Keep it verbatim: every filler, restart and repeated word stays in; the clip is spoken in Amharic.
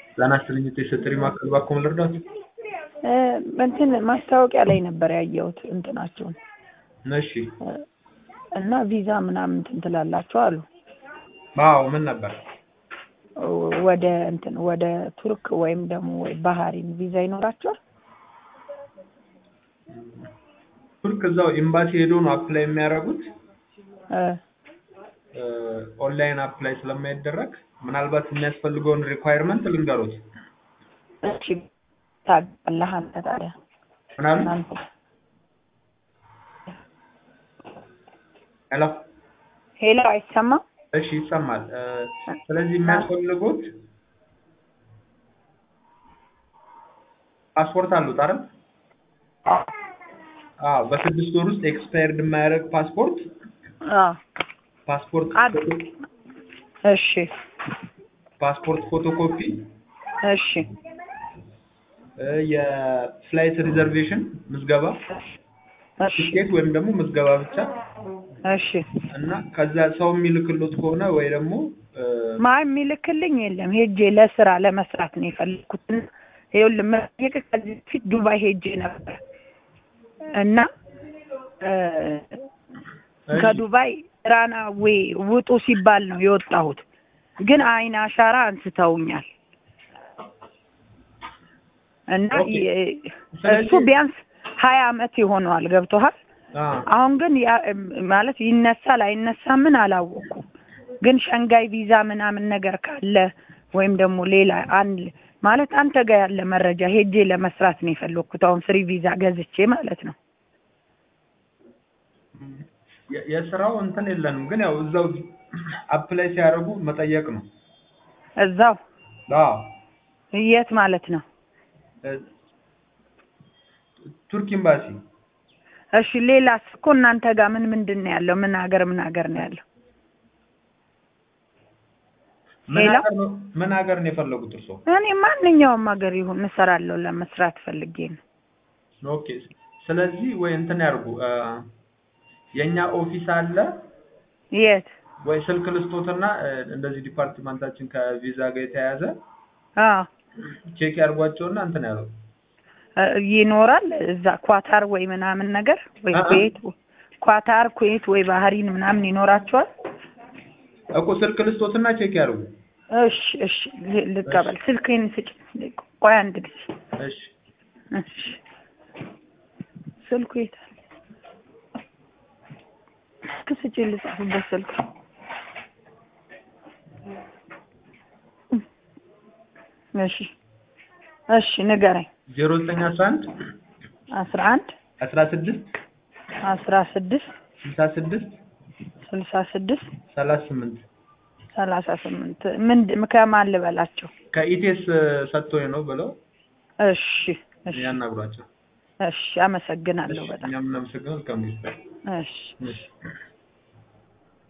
ዛናስልኝ ተሰጥሪ ማከል ባኮም ልርዳት እ እንትን ማስታወቂያ ላይ ነበር ያየሁት እንትናችሁን እሺ እና ቪዛ ምናምን እንትን ትላላችሁ አሉ አዎ ምን ነበር ወደ እንትን ወደ ቱርክ ወይም ደግሞ ወይ ባህሪን ቪዛ ይኖራችኋል ቱርክ እዛው ኤምባሲ ሄዶ ነው አፕላይ የሚያደርጉት እ ኦንላይን አፕላይ ስለማይደረግ ምናልባት የሚያስፈልገውን ሪኳየርመንት ልንገሩት እሺ ታላህ አንተ ታዲያ ምናምን ሄሎ ሄሎ አይሰማ እሺ ይሰማል ስለዚህ የሚያስፈልጉት ፓስፖርት አሉት አይደል አዎ በስድስት ወር ውስጥ ኤክስፓየርድ የማያደርግ ፓስፖርት አዎ ፓስፖርት እሺ ፓስፖርት ፎቶኮፒ እሺ የፍላይት ሪዘርቬሽን ምዝገባ እሺ ቲኬት ወይም ደግሞ ምዝገባ ብቻ እሺ እና ከዛ ሰው የሚልክሉት ከሆነ ወይ ደግሞ ማይ የሚልክልኝ የለም ሄጄ ለስራ ለመስራት ነው የፈለኩት ይኸውልህ መጠየቅ ከዚህ ፊት ዱባይ ሄጄ ነበር እና ከዱባይ ራናዌ ውጡ ሲባል ነው የወጣሁት ግን አይን አሻራ አንስተውኛል እና እሱ ቢያንስ ሀያ አመት ይሆነዋል ገብቶሃል አሁን ግን ማለት ይነሳል አይነሳ ምን አላወኩም ግን ሸንጋይ ቪዛ ምናምን ነገር ካለ ወይም ደግሞ ሌላ አንድ ማለት አንተ ጋር ያለ መረጃ ሄጄ ለመስራት ነው የፈለኩት አሁን ፍሪ ቪዛ ገዝቼ ማለት ነው የስራው እንትን የለንም ግን ያው እዛው አፕላይ ሲያደርጉ መጠየቅ ነው እዛው አዎ የት ማለት ነው ቱርክ ኤምባሲ እሺ ሌላስ እኮ እናንተ ጋር ምን ምንድን ነው ያለው ምን ሀገር ምን ሀገር ነው ያለው ምን ሀገር ነው ምን ሀገር ነው የፈለጉት እርሶ እኔ ማንኛውም ሀገር ይሁን እሰራለሁ ለመስራት ፈልጌ ነው ኦኬ ስለዚህ ወይ እንትን ያርጉ የኛ ኦፊስ አለ የት ወይ ስልክ ልስጦትና እንደዚህ ዲፓርትመንታችን ከቪዛ ጋር የተያያዘ አዎ ቼክ ያርጓቸውና እንትን ያለው ይኖራል እዛ ኳታር ወይ ምናምን ነገር ወይ ኩዌት ኳታር ኩዌት ወይ ባህሪን ምናምን ይኖራቸዋል እኮ ስልክ ልስጦትና ቼክ ያርጉ እሺ እሺ ልቀበል ስልኬን ስጭ ቆይ አንድ ጊዜ እሺ እሺ ስልኩ የት ከስጭ ልጻፍበት ስልክ እሺ እሺ ንገረኝ ዜሮ ዘጠኝ አስራ አንድ አስራ አንድ አስራ ስድስት አስራ ስድስት ስልሳ ስድስት ስልሳ ስድስት ሰላሳ ስምንት ሰላሳ ስምንት ምን ከማን ልበላቸው ከኢቴስ ሰጥቶኝ ነው ብለው እሺ እሺ ያናግሯቸው እሺ አመሰግናለሁ በጣም እኛም እናመሰግናለን ከመንግስት እሺ እሺ